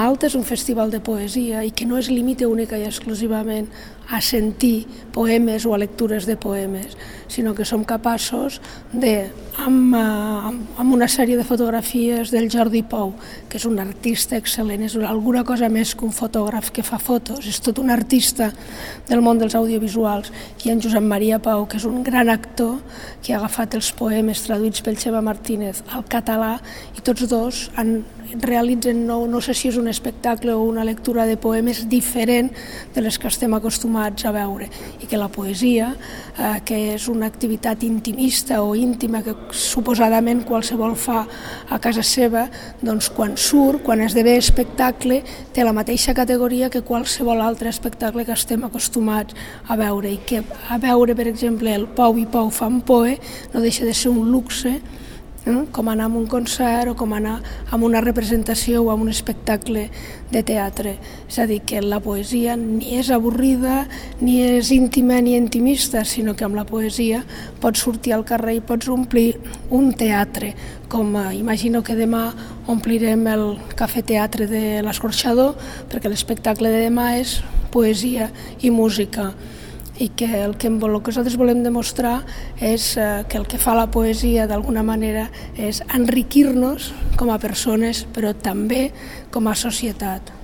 Alta és un festival de poesia i que no es limita única i exclusivament a sentir poemes o a lectures de poemes, sinó que som capaços de, amb una sèrie de fotografies del Jordi Pou, que és un artista excel·lent, és alguna cosa més que un fotògraf que fa fotos, és tot un artista del món dels audiovisuals, i en Josep Maria Pau, que és un gran actor que ha agafat els poemes traduïts pel Xema Martínez al català, i tots dos realitzen, no sé si és un espectacle o una lectura de poemes diferent de les que estem acostumats a veure, i que la poesia, que és una activitat intimista o íntima que suposadament qualsevol fa a casa seva, doncs quan surt, quan esdevé espectacle, té la mateixa categoria que qualsevol altre espectacle que estem acostumats a veure, i que a veure, per exemple, el Pau i Pau fan poe no deixa de ser un luxe, com anar a un concert o com anar a una representació o a un espectacle de teatre. És a dir, que la poesia ni és avorrida, ni és íntima ni intimista, sinó que amb la poesia pots sortir al carrer i pots omplir un teatre, com imagino que demà omplirem el Cafè Teatre de l'Escorxador, perquè l'espectacle de demà és poesia i música, i que el que nosaltres volem demostrar és que el que fa la poesia d'alguna manera és enriquir-nos com a persones, però també com a societat.